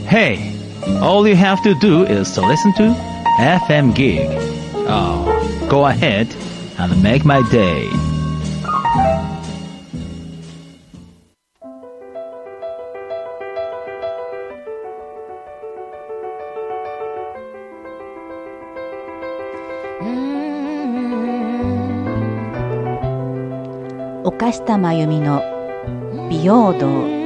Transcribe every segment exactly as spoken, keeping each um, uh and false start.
Hey, all you have to do is to listen to エフエム Gig. Oh, go ahead and make my day. 岡下真由美の美容道。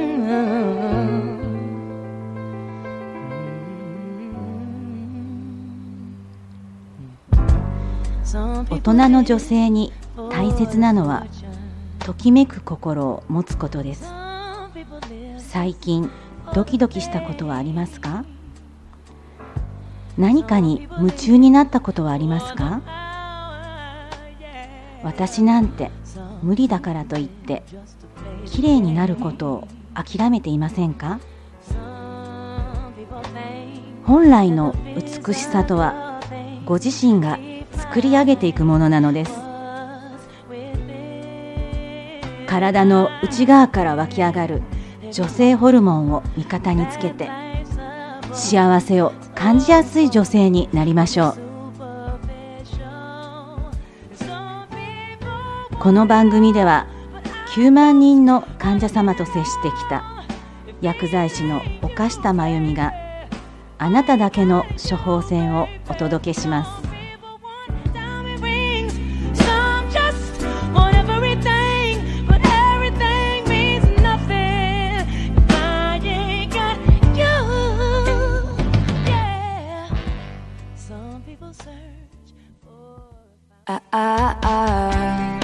大人の女性に大切なのはときめく心を持つことです。最近ドキドキしたことはありますか？何かに夢中になったことはありますか？私なんて無理だからといって綺麗になることを諦めていませんか？本来の美しさとはご自身が作り上げていくものなのです。体の内側から湧き上がる女性ホルモンを味方につけて幸せを感じやすい女性になりましょう。この番組ではきゅうまんにんの患者様と接してきた薬剤師の岡下真由美があなただけの処方箋をお届けします。あああ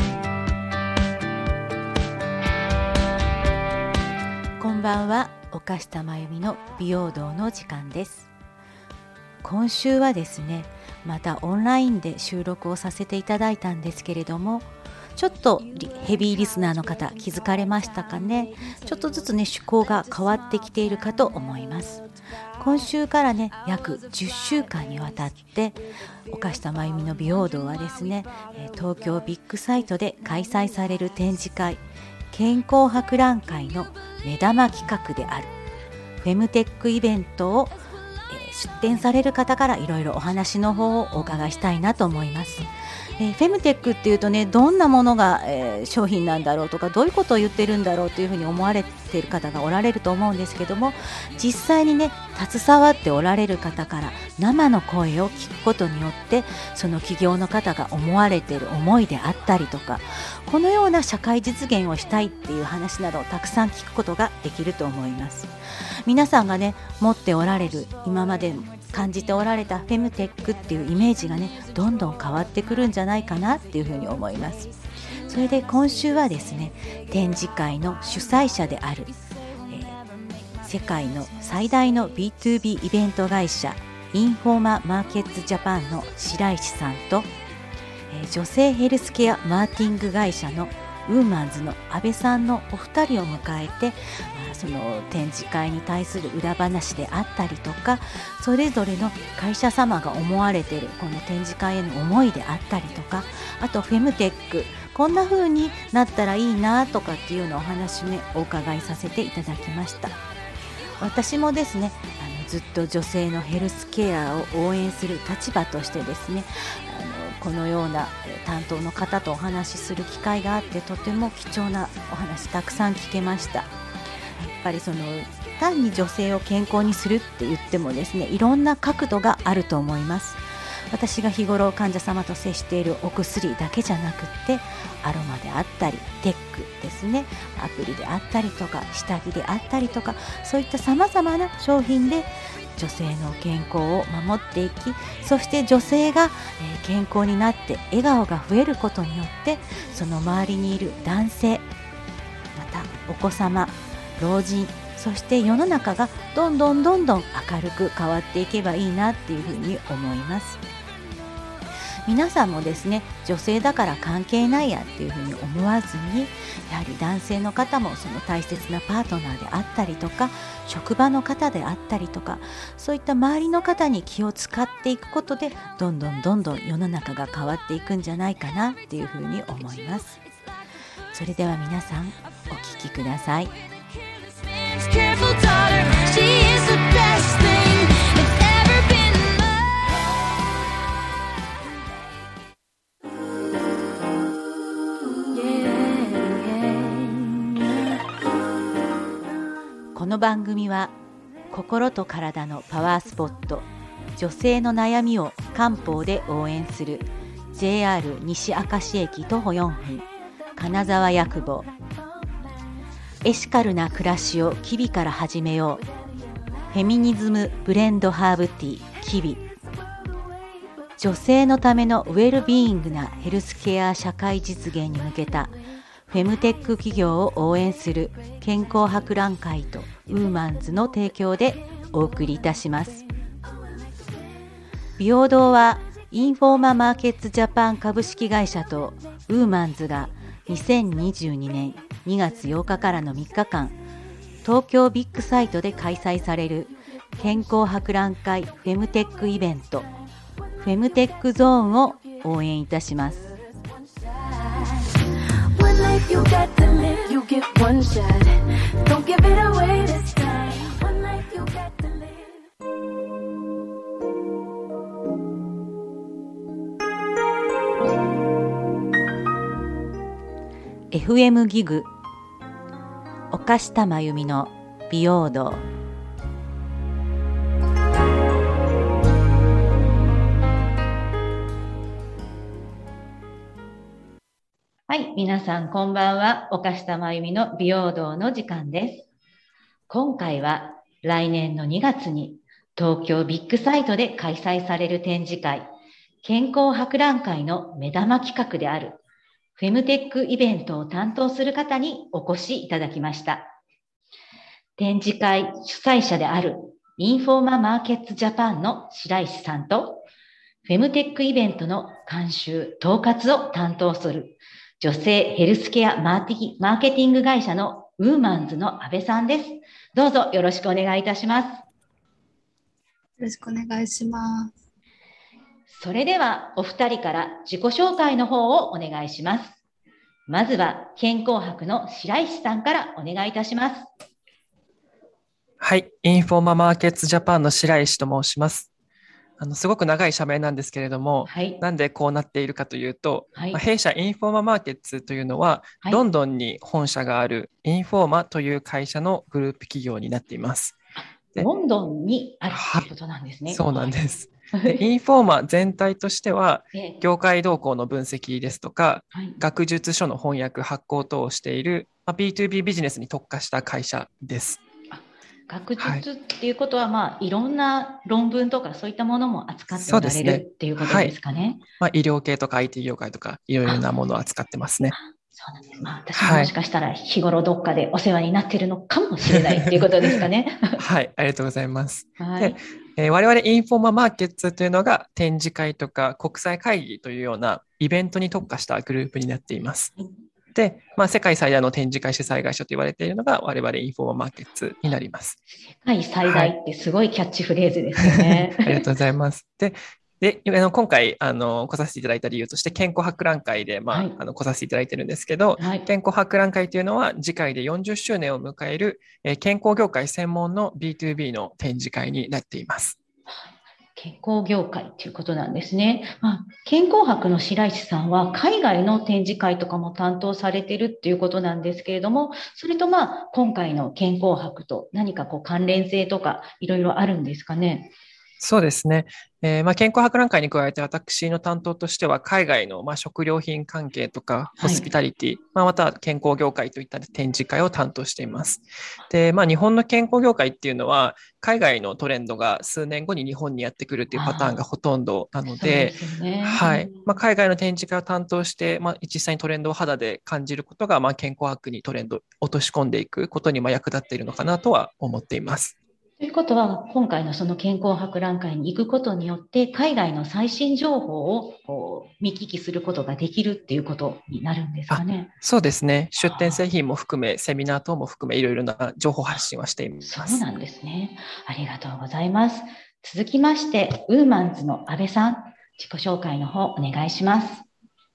こんばんは、岡下真由美の美容道の時間です。今週はですね、またオンラインで収録をさせていただいたんですけれども、ちょっとヘビーリスナーの方気づかれましたかね。ちょっとずつね趣向が変わってきているかと思います。今週からね約じゅっしゅうかんにわたって岡下真由美の美容道はですね、東京ビッグサイトで開催される展示会健康博覧会の目玉企画であるフェムテックイベントを出展される方からいろいろお話の方をお伺いしたいなと思います。えー、フェムテックっていうとね、どんなものが、えー、商品なんだろうとか、どういうことを言ってるんだろうというふうに思われている方がおられると思うんですけども、実際にね携わっておられる方から生の声を聞くことによって、その企業の方が思われている思いであったりとか、このような社会実現をしたいっていう話などをたくさん聞くことができると思います。皆さんがね持っておられる、今まで感じておられたフェムテックっていうイメージがねどんどん変わってくるんじゃないかなっていうふうに思います。それで今週はですね、展示会の主催者である、えー、世界の最大の ビーツービー イベント会社インフォーママーケッツジャパンの白石さんと、えー、女性ヘルスケアマーケティング会社のウーマンズの安倍さんのお二人を迎えて、まあ、その展示会に対する裏話であったりとか、それぞれの会社様が思われているこの展示会への思いであったりとか、あとフェムテックこんな風になったらいいなとかっていうようなお話をねお伺いさせていただきました。私もですね、あのずっと女性のヘルスケアを応援する立場としてですね、あのこのような担当の方とお話しする機会があって、とても貴重なお話たくさん聞けました。やっぱりその単に女性を健康にするって言ってもですね、いろんな角度があると思います。私が日頃患者様と接しているお薬だけじゃなくって、アロマであったりテックですね、アプリであったりとか下着であったりとか、そういったさまざまな商品で女性の健康を守っていき、そして女性が健康になって笑顔が増えることによって、その周りにいる男性、またお子様、老人、そして世の中がどんどんどんどん明るく変わっていけばいいなっていうふうに思います。皆さんもですね、女性だから関係ないやっていうふうに思わずに、やはり男性の方もその大切なパートナーであったりとか、職場の方であったりとか、そういった周りの方に気を使っていくことで、どんどんどんどん世の中が変わっていくんじゃないかなっていうふうに思います。それでは皆さんお聞きください。Careful daughter, she is the best. の番組は心と体のパワースポット、女性の悩みを漢方で応援する ジェイアール 西明石駅徒歩よんぷん金沢薬房、エシカルな暮らしをキビから始めよう、フェミニズムブレンドハーブティーキビ、女性のためのウェルビーイングなヘルスケア社会実現に向けたフェムテック企業を応援する健康博覧会とウーマンズの提供でお送りいたします。美容堂はインフォーママーケッツジャパン株式会社とウーマンズがにせんにじゅうにねんにがつようかからのみっかかん、東京ビッグサイトで開催される健康博覧会フェムテックイベント、フェムテックゾーンを応援いたします。エフエム ギグ岡下真由美の美容堂。はい、皆さんこんばんは。岡下真由美の美容堂の時間です。今回は来年のにがつに東京ビッグサイトで開催される展示会、健康博覧会の目玉企画であるフェムテックイベントを担当する方にお越しいただきました。展示会主催者であるインフォーママーケッツジャパンの白石さんと、フェムテックイベントの監修・統括を担当する女性ヘルスケアマーティマーケティング会社のウーマンズの安倍さんです。どうぞよろしくお願いいたします。よろしくお願いします。 それではお二人から自己紹介の方をお願いします。まずは健康博の白石さんからお願いいたします。 はい、インフォーママーケッツジャパンの白石と申します。あのすごく長い社名なんですけれども、はい、なんでこうなっているかというと、はい、まあ、弊社インフォーママーケッツというのは、はい、ロンドンに本社があるインフォーマという会社のグループ企業になっています。 ロンドンにあるということなんですね。 そうなんです。でインフォーマ全体としては、業界動向の分析ですとか、はい、学術書の翻訳発行等をしている、まあ、ビーツービー ビジネスに特化した会社です。 学術っていうことは、はい、まあ、いろんな論文とかそういったものも扱っておられる、ね、っていうことですかね。はい、 まあ、医療系とか アイティー 業界とかいろいろなものを扱ってますね。 そうなんです。まあ、私ももしかしたら日頃どっかでお世話になっているのかもしれないっていうことですかね。 はい、ありがとうございます。はい、でえー、我々インフォーママーケッツというのが展示会とか国際会議というようなイベントに特化したグループになっています。で、まあ、世界最大の展示会主催会社と言われているのが我々インフォーママーケッツになります。 世界最大ってすごいキャッチフレーズですよね。 はい、ありがとうございます。でで今回あの来させていただいた理由として健康博覧会で、まあはい、あの来させていただいているんですけど、はい、健康博覧会というのは次回でよんじゅっしゅうねんを迎える、えー、健康業界専門の ビーツービー の展示会になっています。 健康業界ということなんですね。まあ、健康博の白石さんは海外の展示会とかも担当されているっていうことなんですけれども、それとまあ今回の健康博と何かこう関連性とかいろいろあるんですかね。 そうですね。えーまあ、健康博覧会に加えて私の担当としては海外のまあ食料品関係とかホスピタリティ、はい、まあ、また健康業界といった展示会を担当しています。で、まあ、日本の健康業界っていうのは海外のトレンドが数年後に日本にやってくるっていうパターンがほとんどなので、 ね、 はい、まあ、海外の展示会を担当して、まあ、実際にトレンドを肌で感じることが、まあ、健康博にトレンドを落とし込んでいくことにまあ役立っているのかなとは思っています。 ということは、今回のその健康博覧会に行くことによって、海外の最新情報をこう見聞きすることができるっていうことになるんですかね。 そうですね。出展製品も含め、セミナー等も含め、いろいろな情報発信はしています。 そうなんですね。ありがとうございます。続きまして、ウーマンズの安倍さん、自己紹介の方お願いします。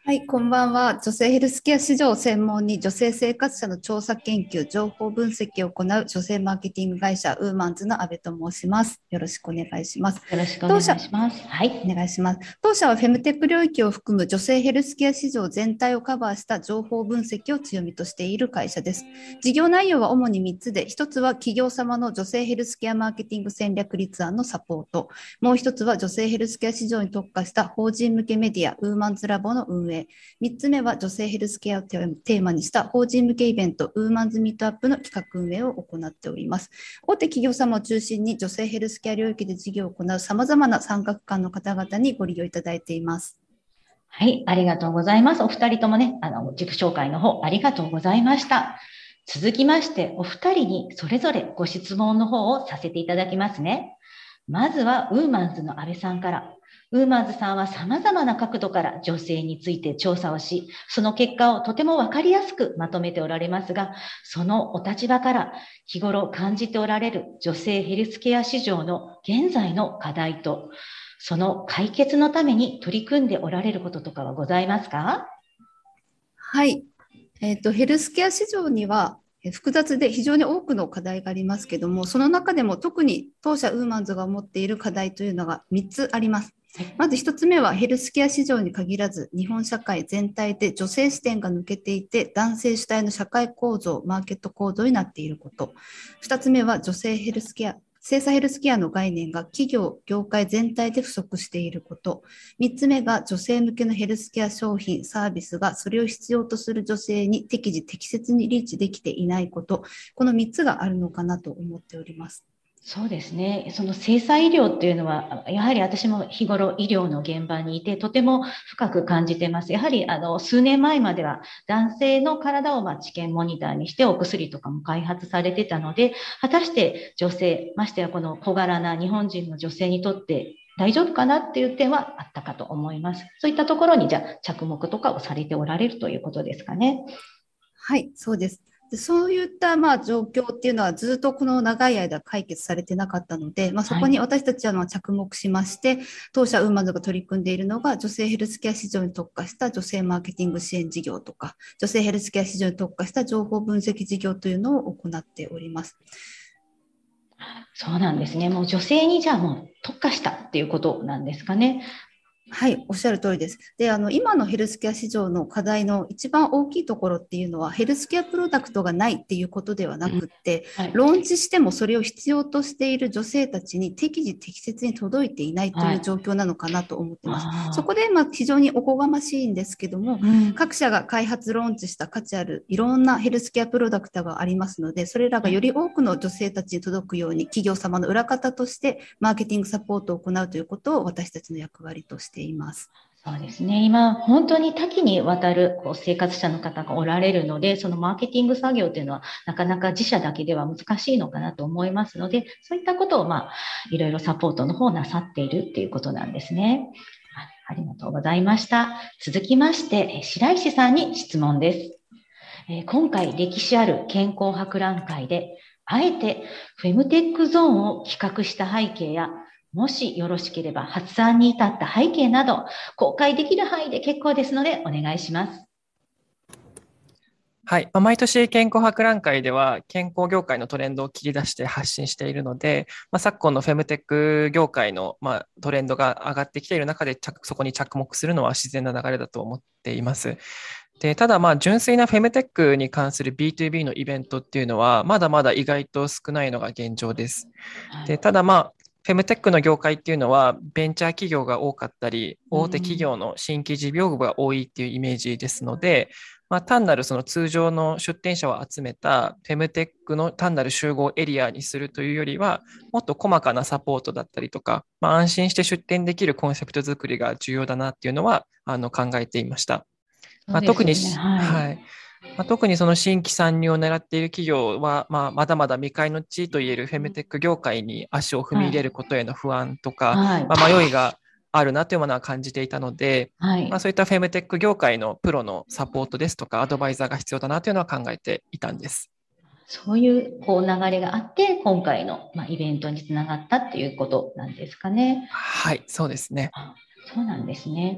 はい、こんばんは。女性ヘルスケア市場を専門に女性生活者の調査研究、情報分析を行う女性マーケティング会社ウーマンズの阿部と申します。よろしくお願いします。 よろしくお願いします。はい。 お願いします。当社はフェムテック領域を含む女性ヘルスケア市場全体をカバーした情報分析を強みとしている会社です。事業内容は主にみっつで、ひとつは企業様の女性ヘルスケアマーケティング戦略立案のサポート、もうひとつは女性ヘルスケア市場に特化した法人向けメディアウーマンズラボの運営、みっつめは女性ヘルスケアをテーマにした法人向けイベントウーマンズミートアップの企画運営を行っております。大手企業様を中心に女性ヘルスケア領域で事業を行うさまざまな参画館の方々にご利用いただいています。 はい、ありがとうございます。お二人ともね、あの自己紹介の方ありがとうございました。続きましてお二人にそれぞれご質問の方をさせていただきますね。まずはウーマンズの阿部さんから。ウーマンズさんは様々な角度から女性について調査をし、その結果をとてもわかりやすくまとめておられますが、そのお立場から日頃感じておられる女性ヘルスケア市場の現在の課題と、その解決のために取り組んでおられることとかはございますか？ はい、えーと、ヘルスケア市場には複雑で非常に多くの課題がありますけども、その中でも特に当社ウーマンズが持っている課題というのがみっつあります。まずひとつめはヘルスケア市場に限らず日本社会全体で女性視点が抜けていて男性主体の社会構造、マーケット構造になっていること。ふたつめは女性ヘルスケア、性差ヘルスケアの概念が企業、業界全体で不足していること。みっつめが女性向けのヘルスケア商品、サービスがそれを必要とする女性に適時適切にリーチできていないこと。このみっつがあるのかなと思っております。 そうですね。その性差医療っていうのは、やはり私も日頃医療の現場にいて、とても深く感じています。やはり、あの、数年前までは男性の体をまあ治験モニターにしてお薬とかも開発されてたので、果たして女性、ましてやこの小柄な日本人の女性にとって大丈夫かなっていう点はあったかと思います。そういったところに、じゃあ着目とかをされておられるということですかね。 はい、そうです。でそういったまあ状況っていうのはずっとこの長い間解決されてなかったので、まあ、そこに私たちはまあ着目しまして、はい、当社ウーマンズが取り組んでいるのが女性ヘルスケア市場に特化した女性マーケティング支援事業とか女性ヘルスケア市場に特化した情報分析事業というのを行っております。 そうなんですね。もう女性にじゃあもう特化したっていうことなんですかね。 はい、おっしゃる通りです。で、あの、今のヘルスケア市場の課題の一番大きいところっていうのは、ヘルスケアプロダクトがないっていうことではなくって、うんはい、ローンチしてもそれを必要としている女性たちに適時適切に届いていないという状況なのかなと思ってます。はい、そこで、まあ、非常におこがましいんですけども、うん、各社が開発ローンチした価値あるいろんなヘルスケアプロダクトがありますので、それらがより多くの女性たちに届くように、企業様の裏方としてマーケティングサポートを行うということを私たちの役割としています。 そうですね。今、本当に多岐にわたるこう生活者の方がおられるので、そのマーケティング作業というのはなかなか自社だけでは難しいのかなと思いますので、そういったことをまあ、いろいろサポートの方なさっているっていうことなんですね。ありがとうございました。続きまして、白石さんに質問です。今回歴史ある健康博覧会で、あえてフェムテックゾーンを企画した背景や、もしよろしければ発案に至った背景など公開できる範囲で結構ですのでお願いします。 はい。毎年健康博覧会では健康業界のトレンドを切り出して発信しているので、まあ、昨今のフェムテック業界のまあトレンドが上がってきている中でそこに着目するのは自然な流れだと思っています。で、ただまあ純粋なフェムテックに関する ビーツービー のイベントっていうのはまだまだ意外と少ないのが現状です。で、ただまあフェムテックの業界っていうのはベンチャー企業が多かったり、大手企業の新規事業部が多いっていうイメージですので、まあ、単なるその通常の出展者を集めたフェムテックの単なる集合エリアにするというよりは、もっと細かなサポートだったりとか、まあ、安心して出展できるコンセプト作りが重要だなっていうのはあの考えていました。まあ、特に、はいはいまあ、特にその新規参入を狙っている企業は、まあ、まだまだ未開の地といえるフェムテック業界に足を踏み入れることへの不安とか、はいまあ、迷いがあるなというものは感じていたので、はいまあ、そういったフェムテック業界のプロのサポートですとかアドバイザーが必要だなというのは考えていたんです。 そういうこう流れがあって今回のまあイベントにつながったっていうことなんですかね。 はい、そうですね。 そうなんですね。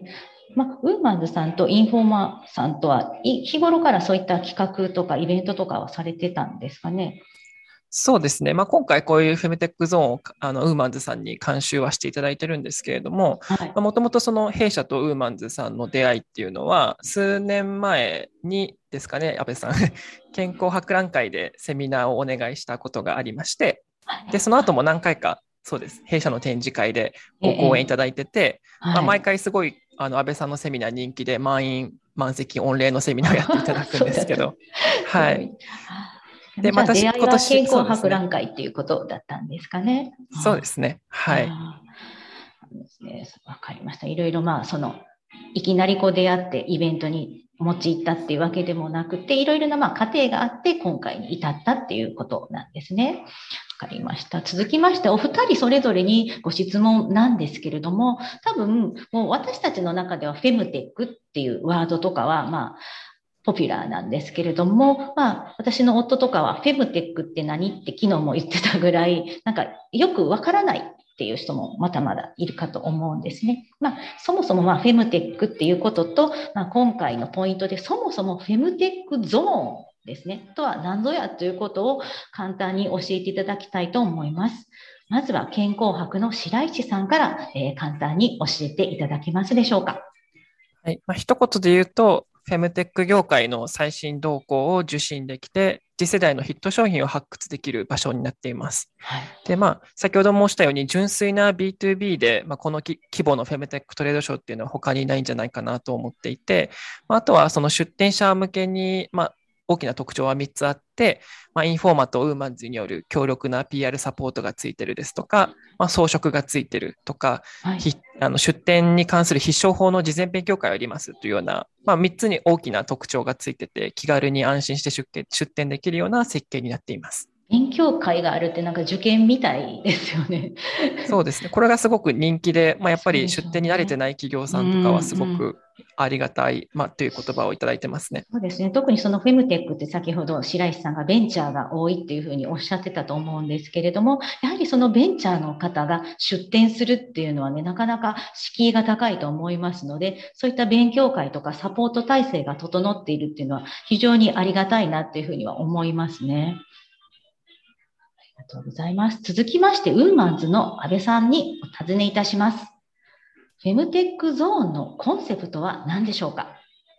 まあ、ウーマンズさんとインフォーマーさんとはい日頃からそういった企画とかイベントとかはされてたんですかね。 そうですね。まあ、今回こういうフェムテックゾーンをあのウーマンズさんに監修はしていただいてるんですけれども、 はい。 もともとその弊社とウーマンズさんの出会いっていうのは、数年前にですかね、安倍さん、健康博覧会でセミナーをお願いしたことがありまして、で、その後も何回か、そうです、弊社の展示会でご講演いただいてて、 はいまあ、毎回すごいあの安倍さんのセミナー人気で満員、満席御礼のセミナーをやっていただくんですけど、はい。 で、また出会いは健康博覧ね、 会っていうことだったんですかね。 そうですね。はい。 わかりました。いろいろまあそのいきなりこう出会ってイベントに持ち入ったっていうわけでもなくて、いろいろなまあ過程があって今回に至ったっていうことなんですね。わかりました。続きまして、お二人それぞれにご質問なんですけれども、多分もう私たちの中ではフェムテックっていうワードとかはまあポピュラーなんですけれども、まあ、私の夫とかはフェムテックって何って昨日も言ってたぐらい、なんかよくわからないっていう人もまだまだいるかと思うんですね。まあ、そもそもまあフェムテックっていうことと、まあ、今回のポイントでそもそもフェムテックゾーンですね、とは何ぞやということを簡単に教えていただきたいと思います。まずは健康博の白石さんから、えー、簡単に教えていただけますでしょうか。 はい。まあ、一言で言うと、フェムテック業界の最新動向を受信できて、次世代のヒット商品を発掘できる場所になっています。はい、で、まあ、先ほど申したように、純粋な ビーツービー で、まあ、この規模のフェムテックトレードショーっていうのは他にないんじゃないかなと思っていて、まあ、あとはその出展者向けに、まあ、大きな特徴はみっつあって、まあ、インフォーマとウーマンズによる強力な ピーアール サポートがついてるですとか、まあ、装飾がついてるとか、はい、あの出展に関する必勝法の事前勉強会をやりますというような、まあ、みっつに大きな特徴がついてて、気軽に安心して出展、出展できるような設計になっています。 勉強会があるってなんか受験みたいですよね。 そうですね。これがすごく人気で、まあ、やっぱり出展に慣れてない企業さんとかはすごくありがたい、まあ、という言葉をいただいてますね。 そうですね。特にそのフェムテックって先ほど白石さんがベンチャーが多いっていうふうにおっしゃってたと思うんですけれども、やはりそのベンチャーの方が出展するっていうのはね、なかなか敷居が高いと思いますので、そういった勉強会とかサポート体制が整っているっていうのは非常にありがたいなっていうふうには思いますね。ありがとうございます。続きまして、ウーマンズの安倍さんにお尋ねいたします。フェムテックゾーンのコンセプトは何でしょうか？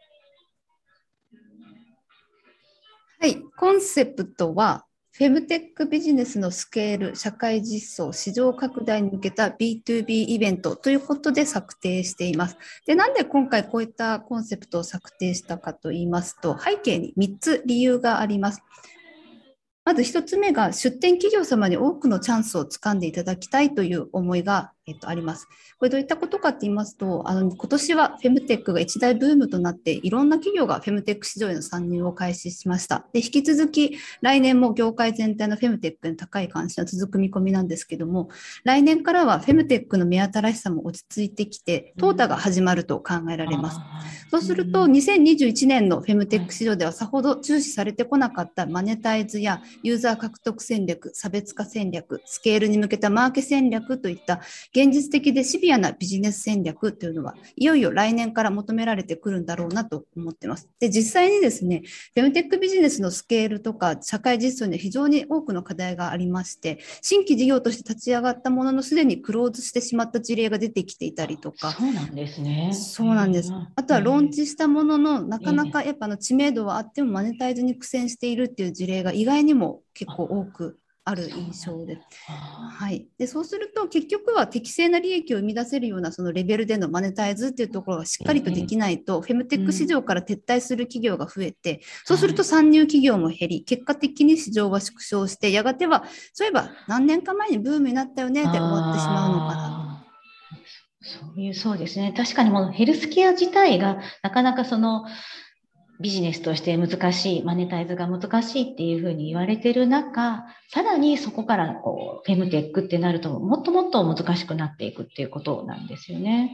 はい、コンセプトは、フェムテックビジネスのスケール、社会実装、市場拡大に向けた ビーツービー イベントということで策定しています。で、なんで今回こういったコンセプトを策定したかと言いますと、背景にみっつ理由があります。まず一つ目が出展企業様に多くのチャンスをつかんでいただきたいという思いが、えっと、あります。これどういったことかと言いますと、あの今年はフェムテックが一大ブームとなって、いろんな企業がフェムテック市場への参入を開始しました。で、引き続き来年も業界全体のフェムテックに高い関心が続く見込みなんですけども、来年からはフェムテックの目新しさも落ち着いてきて、淘汰が始まると考えられます。そうすると、にせんにじゅういちねんのフェムテック市場ではさほど重視されてこなかったマネタイズやユーザー獲得戦略、差別化戦略、スケールに向けたマーケ戦略といった現実的でシビアなビジネス戦略というのはいよいよ来年から求められてくるんだろうなと思っています。で、実際にですね、フェムテックビジネスのスケールとか社会実装には非常に多くの課題がありまして、新規事業として立ち上がったもののすでにクローズしてしまった事例が出てきていたりとか。 そうなんですね。 そうなんです。あとはローンチしたもののなかなかやっぱあの知名度はあってもマネタイズに苦戦しているっていう事例が意外にも結構多くある印象で、はい、でそうすると結局は適正な利益を生み出せるようなそのレベルでのマネタイズっていうところがしっかりとできないと、フェムテック市場から撤退する企業が増えて、そうすると参入企業も減り、結果的に市場は縮小して、やがてはそういえば何年か前にブームになったよねって終わってしまうのかなと。 そういう、そうですね。確かにもうヘルスケア自体がなかなかそのビジネスとして難しい、マネタイズが難しいっていうふうに言われている中、さらにそこからこうフェムテックってなるともっともっと難しくなっていくっていうことなんですよね。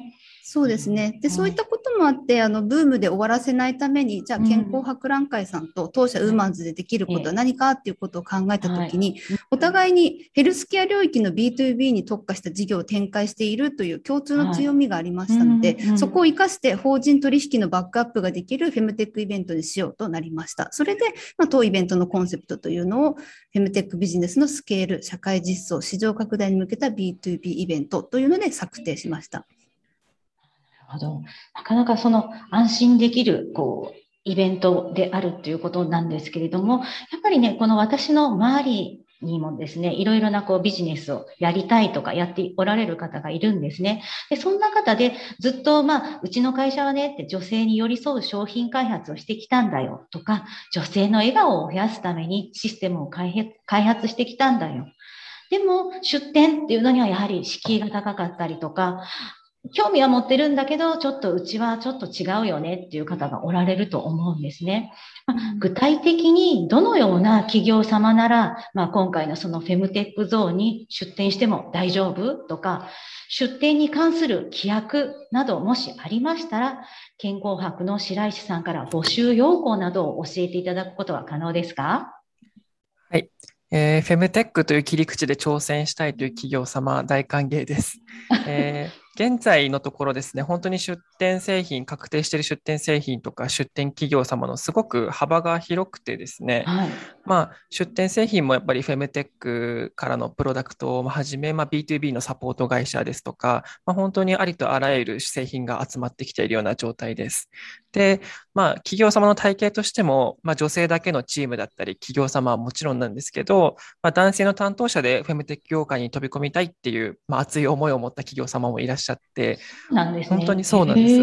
そうですね。で、そういったこともあって、あの、ブームで終わらせないために、じゃあ、健康博覧会さんと当社ウーマンズでできることは何かっていうことを考えたときに、お互いにヘルスケア領域の ビーツービー に特化した事業を展開しているという共通の強みがありましたので、そこを生かして法人取引のバックアップができるフェムテックイベントにしようとなりました。それで、まあ、当イベントのコンセプトというのを、フェムテックビジネスのスケール、社会実装、市場拡大に向けた ビーツービー イベントというので策定しました。 なるほど。なかなかその安心できるこうイベントであるということなんですけれども、やっぱりね、この私の周りにもですね、いろいろなこうビジネスをやりたいとかやっておられる方がいるんですね。で、そんな方でずっとまあ、うちの会社はねって女性に寄り添う商品開発をしてきたんだよとか、女性の笑顔を増やすためにシステムを開発してきたんだよ。でも出店っていうのにはやはり敷居が高かったりとか、興味は持ってるんだけど、ちょっとうちはちょっと違うよねっていう方がおられると思うんですね。まあ、具体的にどのような企業様なら、まあ、今回のそのフェムテックゾーンに出店しても大丈夫とか、出店に関する規約などもしありましたら、健康博の白石さんから募集要項などを教えていただくことは可能ですか？ はい。えー、フェムテックという切り口で挑戦したいという企業様、大歓迎です。えー現在のところですね、本当に出店製品、確定している出店製品とか出店企業様のすごく幅が広くてですね、はい、まあ、出店製品もやっぱりフェムテックからのプロダクトをはじめ、まあ、ビーツービー のサポート会社ですとか、まあ、本当にありとあらゆる製品が集まってきているような状態です。で、まあ、企業様の体系としても、まあ、女性だけのチームだったり、企業様はもちろんなんですけど、まあ、男性の担当者でフェムテック業界に飛び込みたいっていう、まあ、熱い思いを持った企業様もいらっしゃって、 なんですね、 本当にそうなんです。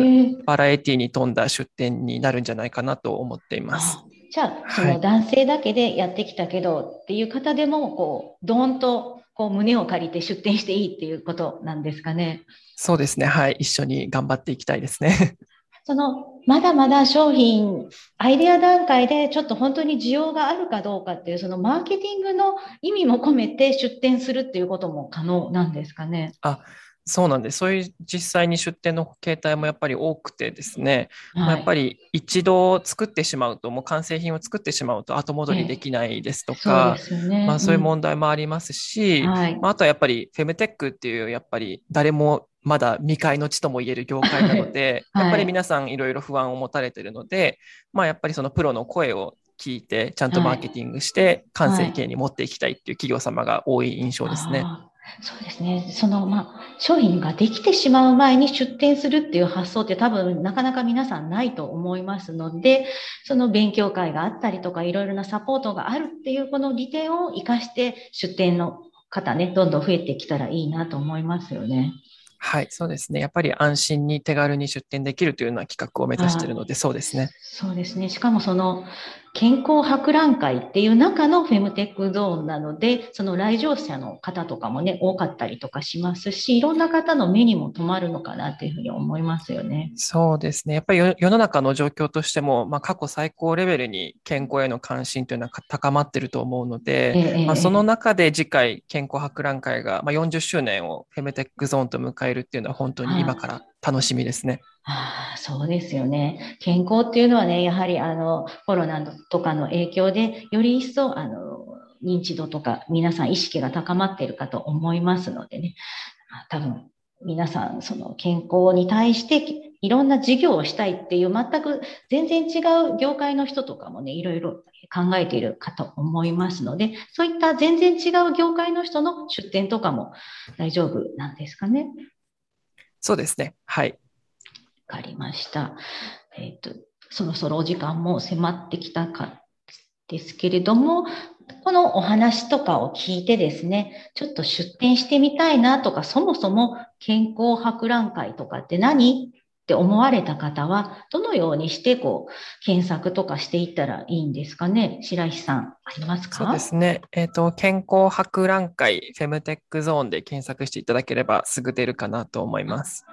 バラエティに富んだ出店になるんじゃないかなと思っています。 じゃあ、その男性だけでやってきたけど、はい、っていう方でも、こう、ドーンとこう胸を借りて出店していいっていうことなんですかね。 そうですね。はい。一緒に頑張っていきたいですね。 その、まだまだ商品、アイデア段階でちょっと本当に需要があるかどうかっていう、そのマーケティングの意味も込めて出店するっていうことも可能なんですかね。 あ、そうなんです。そういう実際に出店の形態もやっぱり多くてですね、はい、まあ、やっぱり一度作ってしまうと、もう完成品を作ってしまうと後戻りできないですとか、ええ、そうですよね、まあ、そういう問題もありますし、うんはい、まあ、あとはやっぱりフェムテックっていうやっぱり誰もまだ未開の地とも言える業界なので、はい、やっぱり皆さんいろいろ不安を持たれているので、まあ、やっぱりそのプロの声を聞いてちゃんとマーケティングして完成形に持っていきたいっていう企業様が多い印象ですね。はい、 そうですね。その、まあ、商品ができてしまう前に出店するっていう発想って多分なかなか皆さんないと思いますので、その勉強会があったりとかいろいろなサポートがあるっていうこの利点を生かして出店の方ね、どんどん増えてきたらいいなと思いますよね。 はい、そうですね。やっぱり安心に手軽に出店できるというような企画を目指しているので、そうですね。 そうですね。しかもその健康博覧会っていう中のフェムテックゾーンなので、その来場者の方とかもね、多かったりとかしますし、いろんな方の目にも留まるのかなっていうふうに思いますよね。 そうですね。やっぱり世の中の状況としても、まあ、過去最高レベルに健康への関心というのは高まっていると思うので、ええまあ、その中で次回健康博覧会が、まあ、よんじゅっしゅうねんをフェムテックゾーンと迎えるっていうのは本当に今から楽しみですね。 ああ、そうですよね。健康っていうのはね、やはりあのコロナとかの影響でより一層あの認知度とか皆さん意識が高まっているかと思いますのでね、多分皆さんその健康に対していろんな事業をしたいっていう全く全然違う業界の人とかもね、いろいろ考えているかと思いますので、そういった全然違う業界の人の出店とかも大丈夫なんですかね。 そうですね。はい。 わかりました。えっと、そろそろお時間も迫ってきたかですけれども、このお話とかを聞いてですね、ちょっと出店してみたいなとか、そもそも健康博覧会とかって何って思われた方は、どのようにしてこう検索とかしていったらいいんですかね。白石さん、ありますか？ そうですね。えっと、健康博覧会フェムテックゾーンで検索していただければすぐ出るかなと思います。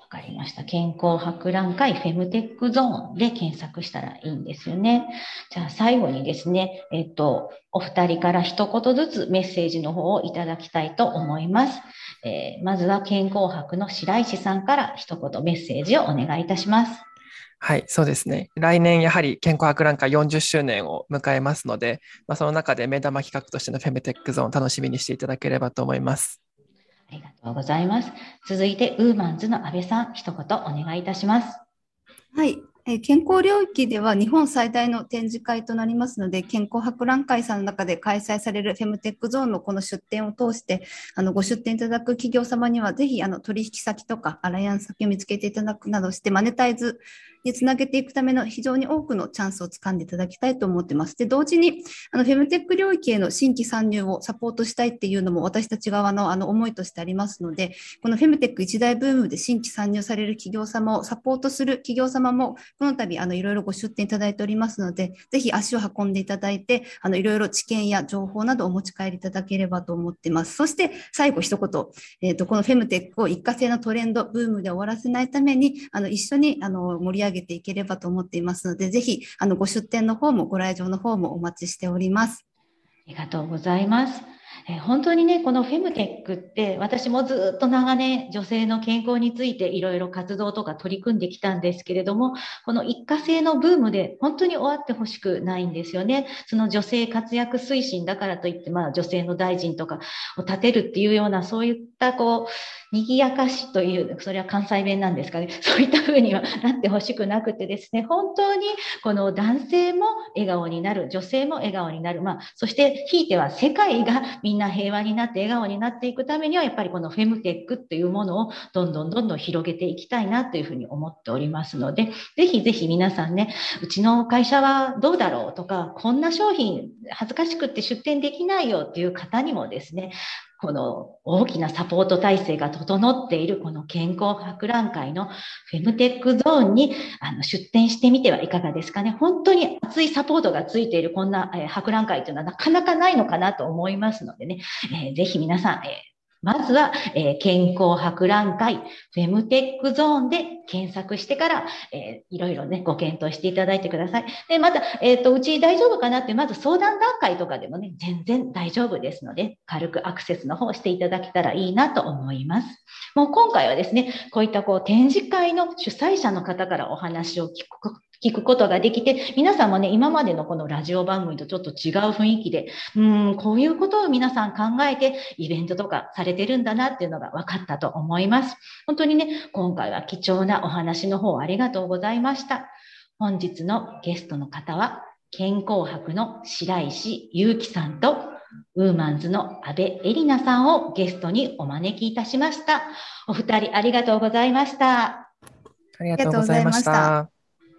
わかりました。健康博覧会フェムテックゾーンで検索したらいいんですよね。じゃあ最後にですね、えっと、お二人から一言ずつメッセージの方をいただきたいと思います。えー、まずは健康博の白石さんから一言メッセージをお願いいたします。 はい、そうですね。来年やはり健康博覧会よんじゅっしゅうねんを迎えますので、まあ、その中で目玉企画としてのフェムテックゾーン楽しみにしていただければと思います。 ありがとうございます。続いてウーマンズの安倍さん、一言お願いいたします。 はい、えー、健康領域では日本最大の展示会となりますので、健康博覧会さんの中で開催されるフェムテックゾーンのこの出展を通して、あのご出展いただく企業様には、ぜひあの取引先とかアライアンス先を見つけていただくなどして、マネタイズにつなげていくための非常に多くのチャンスをつかんでいただきたいと思っています。で、同時にあのフェムテック領域への新規参入をサポートしたいっていうのも私たち側のあの思いとしてありますので、このフェムテック一大ブームで新規参入される企業様をサポートする企業様もこの度あのいろいろご出展いただいておりますので、ぜひ足を運んでいただいて、あのいろいろ知見や情報などお持ち帰りいただければと思っています。そして最後一言、えーと、このフェムテックを一過性のトレンドブームで終わらせないために、あの一緒にあの盛り上げていければと思っていますので、ぜひあのご出展の方もご来場の方もお待ちしております。 ありがとうございます。えー、本当にね、このフェムテックって私もずっと長年女性の健康についていろいろ活動とか取り組んできたんですけれども、この一過性のブームで本当に終わってほしくないんですよね。その女性活躍推進だからといって、まあ女性の大臣とかを立てるっていうような、そういったこう賑やかしという、それは関西弁なんですかね、そういった風にはなってほしくなくてですね、本当にこの男性も笑顔になる、女性も笑顔になる、まあそしてひいては世界がみんな平和になって笑顔になっていくためには、やっぱりこのフェムテックっていうものをどんどんどんどん広げていきたいなというふうに思っておりますので、ぜひぜひ皆さんね、うちの会社はどうだろうとか、こんな商品恥ずかしくって出店できないよっていう方にもですね、この大きなサポート体制が整っているこの健康博覧会のフェムテックゾーンにあの出展してみてはいかがですかね。本当に熱いサポートがついているこんな、えー、博覧会というのはなかなかないのかなと思いますのでね、えー、ぜひ皆さん、えーまずは、えー、健康博覧会フェムテックゾーンで検索してから、えー、いろいろね、ご検討していただいてください。で、また、えっと、うち大丈夫かなって、まず相談段階とかでもね、全然大丈夫ですので、軽くアクセスの方をしていただけたらいいなと思います。もう今回はですね、こういったこう展示会の主催者の方からお話を聞く聞くことができて、皆さんもね、今までのこのラジオ番組とちょっと違う雰囲気で、うーん、こういうことを皆さん考えてイベントとかされてるんだなっていうのが分かったと思います。本当にね、今回は貴重なお話の方ありがとうございました。本日のゲストの方は、健康博の白石祐樹さんと、ウーマンズの安部エリナさんをゲストにお招きいたしました。お二人ありがとうございました。 ありがとうございました。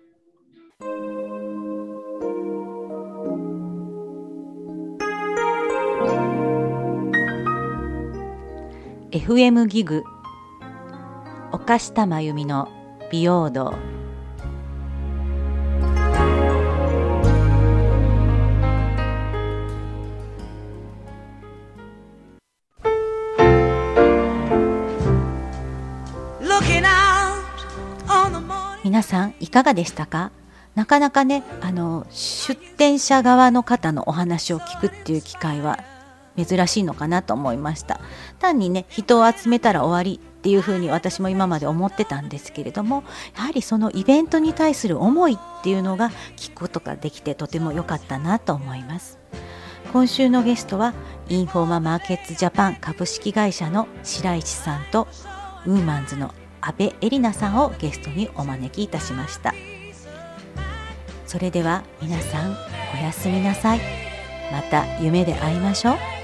エフエム ギグ岡下真由美の美容道。皆さんいかがでしたか？なかなかね、あの出店者側の方のお話を聞くっていう機会は珍しいのかなと思いました。単にね、人を集めたら終わりっていうふうに私も今まで思ってたんですけれども、やはりそのイベントに対する思いっていうのが聞くことができてとても良かったなと思います。今週のゲストはインフォーママーケッツジャパン株式会社の白石さんとウーマンズの安部エリナさんをゲストにお招きいたしました。それでは皆さんおやすみなさい。また夢で会いましょう。